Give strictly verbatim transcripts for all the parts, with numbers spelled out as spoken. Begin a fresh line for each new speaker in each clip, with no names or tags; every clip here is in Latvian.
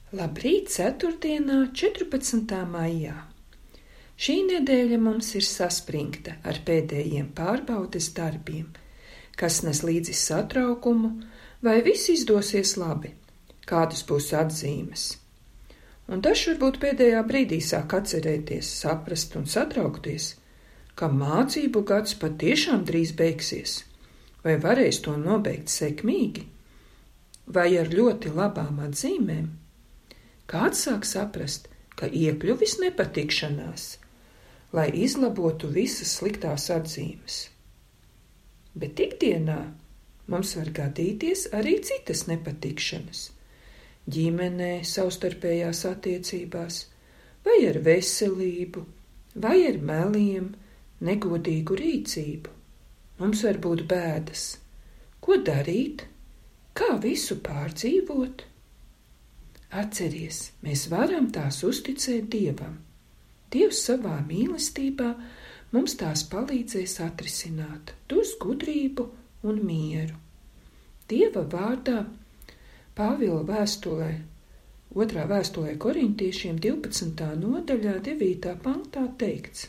Labrīt, ceturtdienā, četrpadsmitā maijā. Šī nedēļa mums ir saspringta ar pēdējiem pārbaudes darbiem, kas nes līdzi satraukumu, vai viss izdosies labi, kādas būs atzīmes. Un dažs varbūt pēdējā brīdī sāk atcerēties, saprast un satraukties, ka mācību gads patiešām drīz beigsies, vai varēs to nobeigt sekmīgi, vai ar ļoti labām atzīmēm. Kāds sāk saprast, ka iekļuvis nepatikšanās, lai izlabotu visas sliktās atzīmes. Bet ikdienā mums var gadīties arī citas nepatikšanas, ģimenē, savstarpējās attiecībās, vai ar veselību, vai ar meliem, negodīgu rīcību. Mums var būt bēdas. Ko darīt? Kā visu pārdzīvot? Atceries, mēs varam tās uzticēt Dievam. Dievs savā mīlestībā mums tās palīdzēs atrisināt, dos gudrību un mieru. Dieva vārdā Pāvila vēstulē, otrā vēstulē korintiešiem divpadsmitā nodaļā devītā pantā teikts: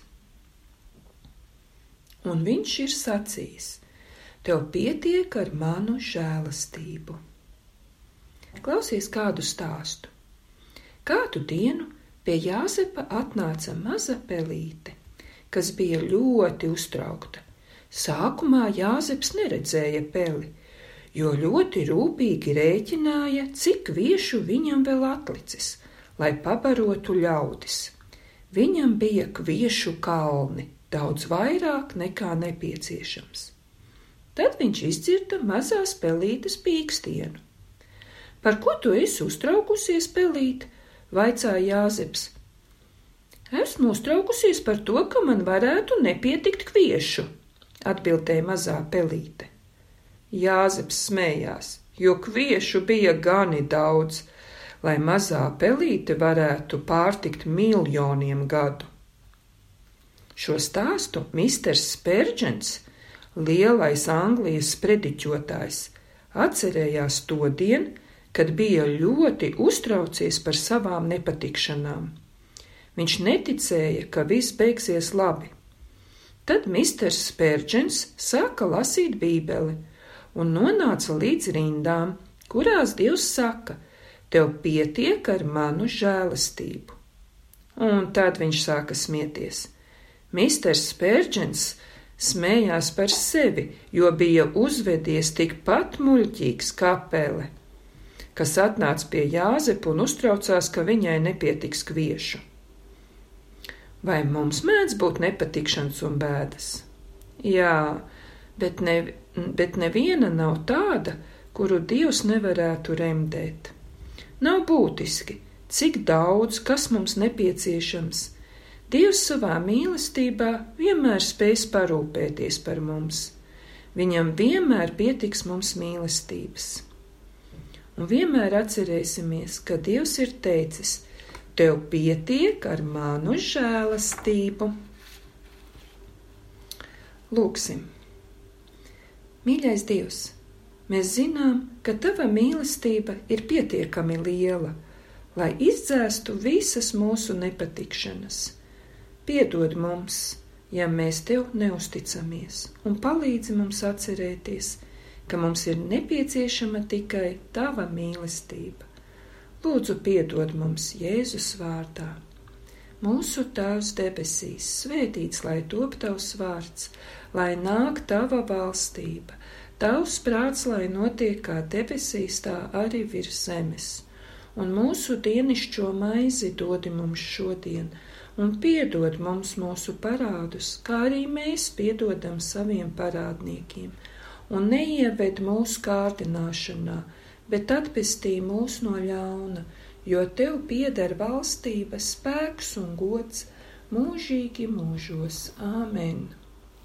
Un viņš ir sacījis: tev pietiek ar manu žēlastību. Klausies kādu stāstu. Kādu dienu pie Jāzepa atnāca maza pelīte, kas bija ļoti uztraukta. Sākumā Jāzeps neredzēja peli, jo ļoti rūpīgi rēķināja, cik viešu viņam vēl atlicis, lai pabarotu ļaudis. Viņam bija kviešu kalni, daudz vairāk nekā nepieciešams. Tad viņš izdzirda mazās pelītes pīkstienu. Par ko tu esi uztraukusies, pelīt? Vaicāja Jāzeps. Esmu uztraukusies par to, ka man varētu nepietikt kviešu, atbildēja mazā pelīte. Jāzeps smējās, jo kviešu bija gani daudz, lai mazā pelīte varētu pārtikt miljoniem gadu. Šo stāstu misters Spērģens, lielais Anglijas sprediķotājs, atcerējās to dienu, kad bija ļoti uztraucies par savām nepatikšanām. Viņš neticēja, ka viss beigsies labi. Tad misters Spērģens sāka lasīt Bībeli un nonāca līdz rindām, kurās Dievs saka: tev pietiek ar manu žēlastību. Un tad viņš sāka smieties. Misters Spērģens smējās par sevi, jo bija uzvedies tikpat muļķīgs kā pele, kas atnāca pie Jāzepa un uztraucās, ka viņai nepietiks kviešu. Vai mums mēdz būt nepatikšanas un bēdas? Jā, bet, ne, bet neviena nav tāda, kuru Dievs nevarētu remdēt. Nav būtiski, cik daudz, kas mums nepieciešams. Dievs savā mīlestībā vienmēr spēs parūpēties par mums. Viņam vienmēr pietiks mums mīlestības. Un vienmēr atcerēsimies, ka Dievs ir teicis: tev pietiek ar manu žēlastību. Lūksim. Mīļais Dievs, mēs zinām, ka tava mīlestība ir pietiekami liela, lai izdzēstu visas mūsu nepatikšanas. Piedod mums, ja mēs tev neusticamies, un palīdzi mums atcerēties, ka mums ir nepieciešama tikai tava mīlestība. Lūdzu, piedod mums Jēzus vārdā. Mūsu Tēvs debesīs, svētīts lai top tavs vārds, lai nāk tava valstība, tavs prāts, lai notiek kā debesīs, tā arī virs zemes. Un mūsu dienišķo maizi dodi mums šodien, un piedod mums mūsu parādus, kā arī mēs piedodam saviem parādniekiem. Un neieved mūsu kārdināšanā, bet atpestī mūs no ļauna, jo tev pieder valstība, spēks un gods mūžīgi mūžos. Āmen!